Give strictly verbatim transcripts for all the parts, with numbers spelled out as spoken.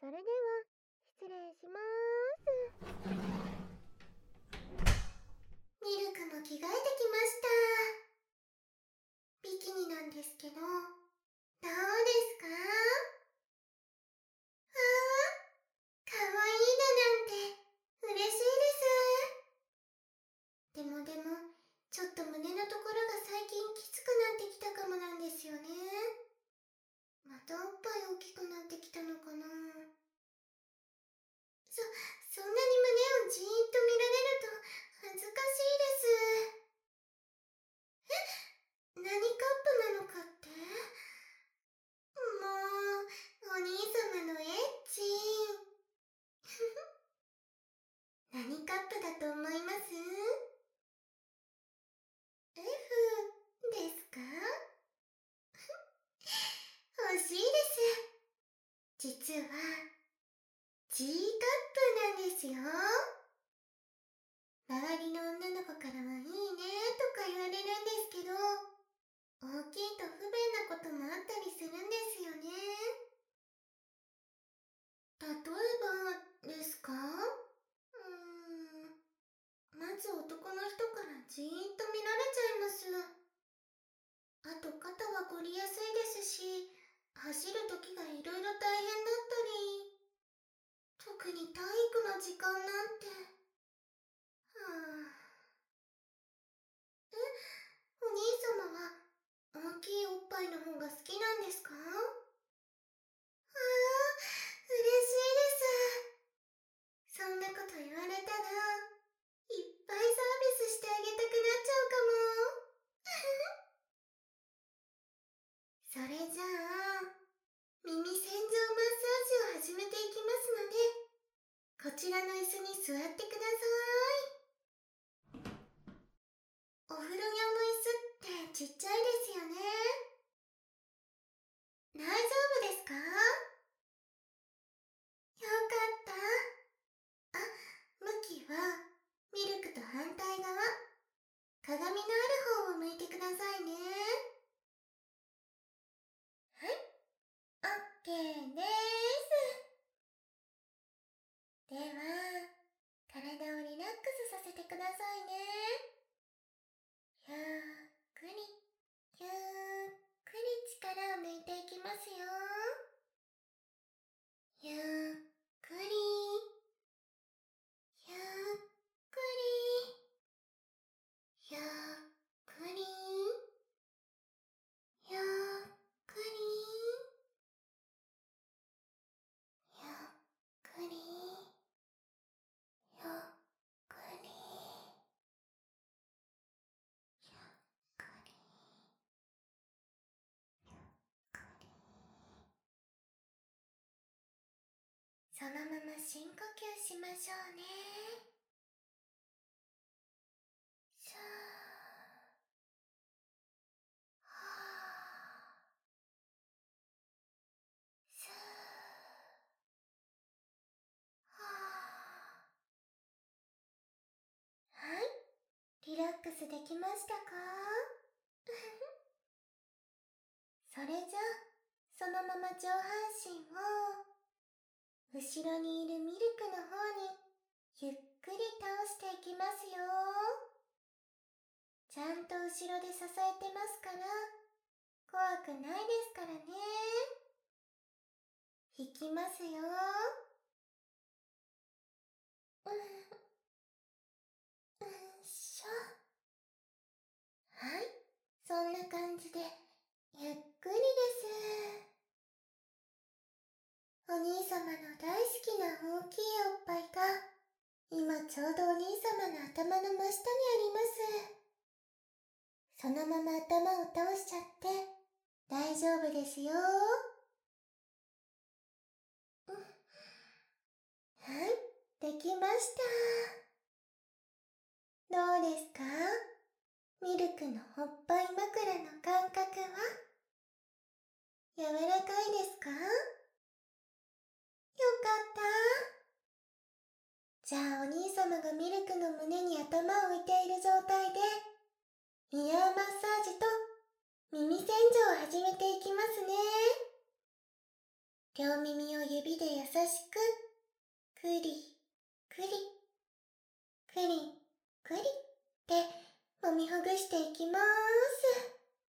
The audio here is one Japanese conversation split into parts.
それでは失礼しまーす。 ミルクも着替えてきました。ビキニなんですけど、どうですか？あー、かわいいだなんて嬉しいです。でもでも、ちょっと胸のところが最近きつくなってきたかもなんですよね。またおっぱい大きくなってきたのかな。そ、そんなに胸をじーっと見られると恥ずかしいです。え、何カップなのかって？もう、お兄様のエッチ。何カップだと思います？ F ですか？惜しいです。実は G カップなんですよ。周りの女の子からはいいねとか言われるんですけど、大きいと不便なこともあったりするんですよね。例えばですか？うーん、まず男の人からじーっと見られちゃいます。あと肩は凝りやすいですし、走るときがいろいろ大変だったり、特に体育の時間なんて。はぁ。え、お兄様は大きいおっぱいの方が好きなんですか？ああ、嬉しいです。そんなこと言われたら、いっぱいサービスしてあげたくなっちゃうかも。それじゃあ、耳洗浄マッサージを始めていきますので、こちらの椅子に座ってください。お風呂用の椅子ってちっちゃいですよね。大丈夫ですか？よかった。あ、向きはミルクと反対側、鏡のある方を向いてくださいね。はい、オッケーです。では、体をリラックスさせてくださいね。ゆっくり、ゆっくり力を抜いていきますよ。ゆっくり、ゆっくり、ゆっくり、ゆっくり、ゆっくり、ゆっくり、ゆっくり。そのまま深呼吸しましょうね。シャー、はー、スー、はー。はい、リラックスできましたか？それじゃあ、そのまま上半身を後ろにいるミルクの方にゆっくり倒していきますよ。ちゃんと後ろで支えてますから、怖くないですからね。いきますよ。うん、うんしょ。はい、そんな感じでゆっくりです。お兄様の大好きな大きいおっぱいが今ちょうどお兄様の頭の真下にあります。そのまま頭を倒しちゃって大丈夫ですよ。うん、はい、できました。どうですか？ミルクのおっぱい枕の感覚は柔らかいですか？よかった。じゃあお兄様がミルクの胸に頭を置いている状態でイヤーマッサージと耳洗浄を始めていきますね。 両耳を指で優しくクリクリクリクリって揉みほぐしていきまーす。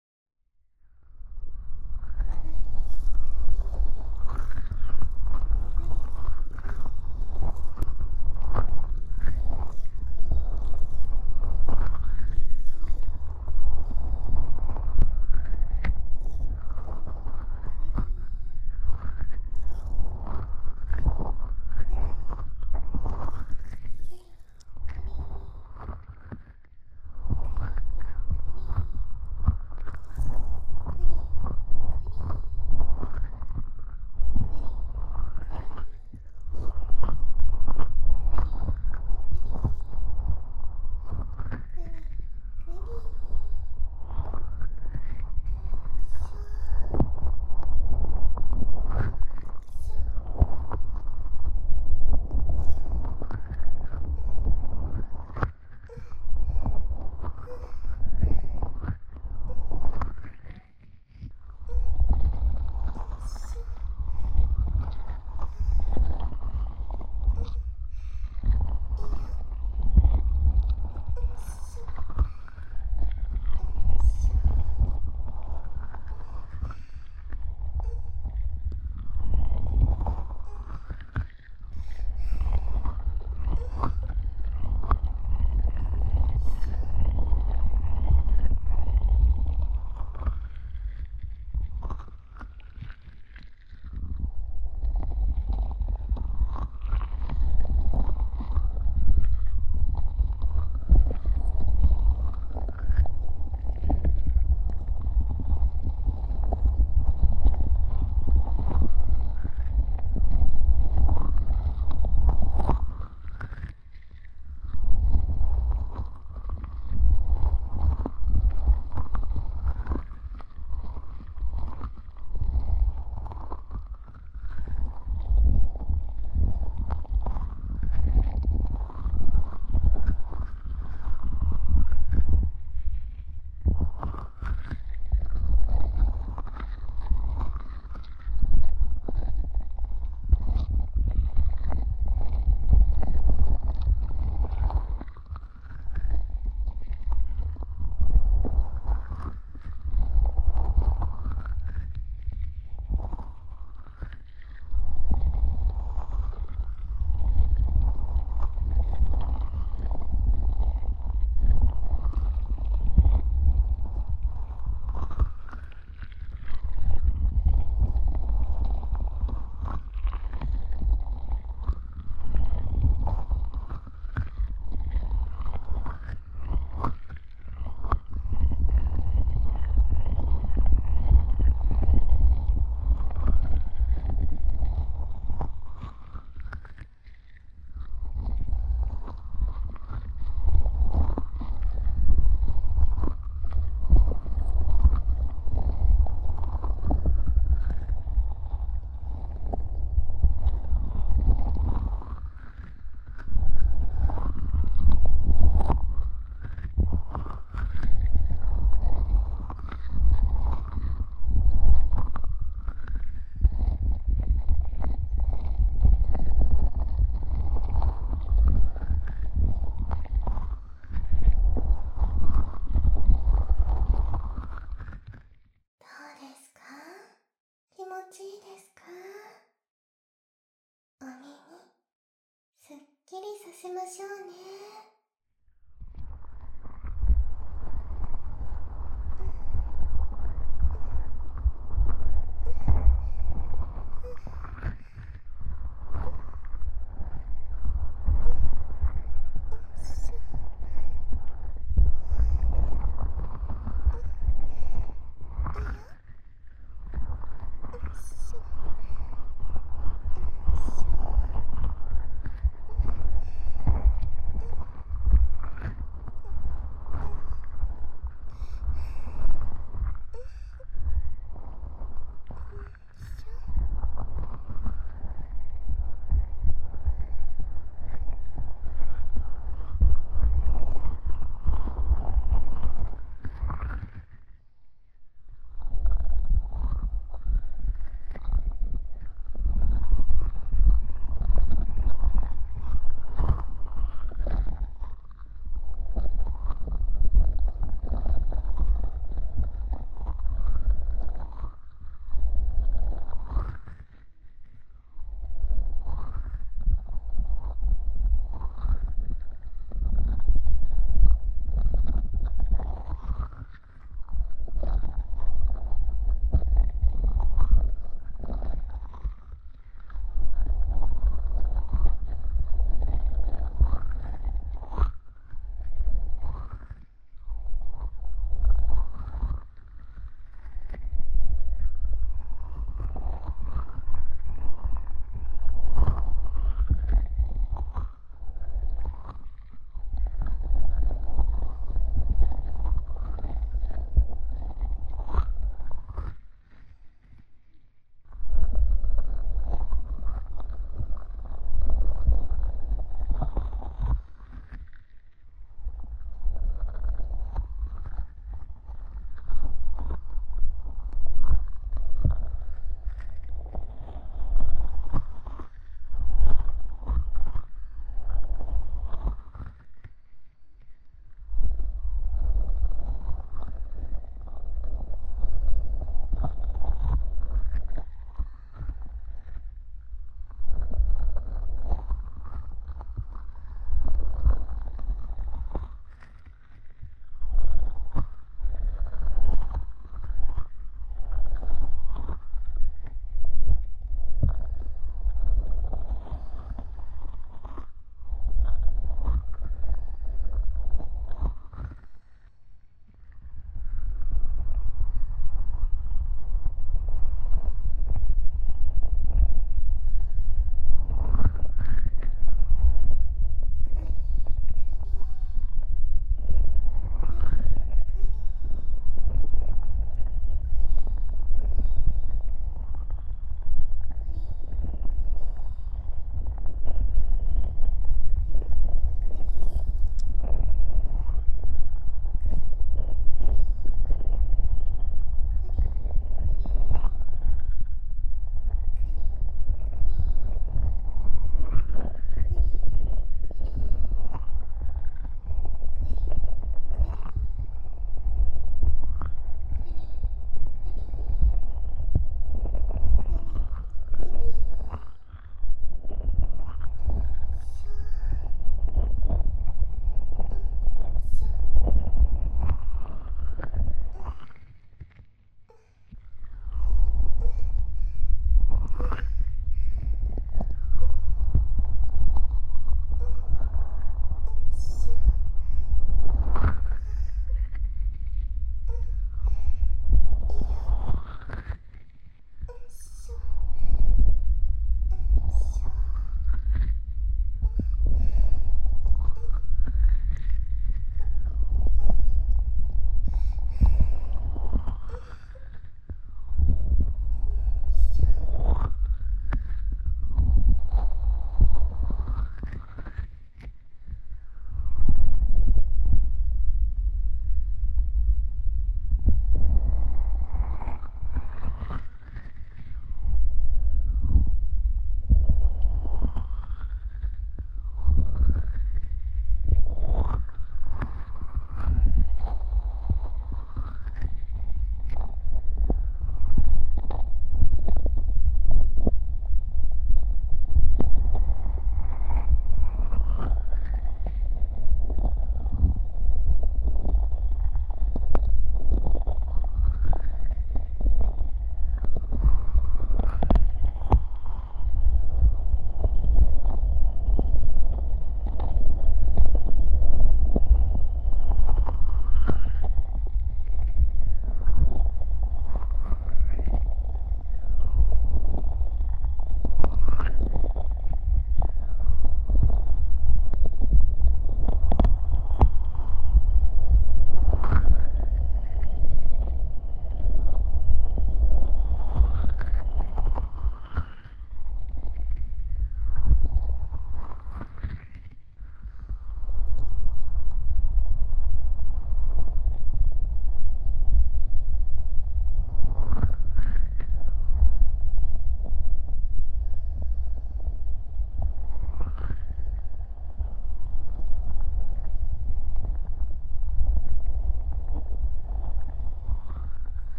しましょうね。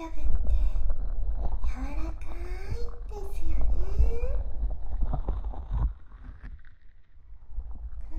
タブって柔らかいですよね。クリクリクリクリ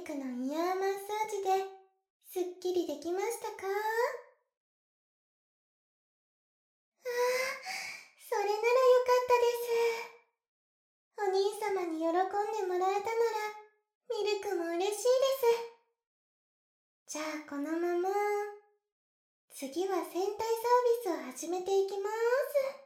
クのイヤーマッサージですっきりできましたか？ああ、それならよかったです。お兄様に喜んでもらえたなら、ミルクも嬉しいです。じゃあこのまま、次は戦隊サービスを始めていきまーす。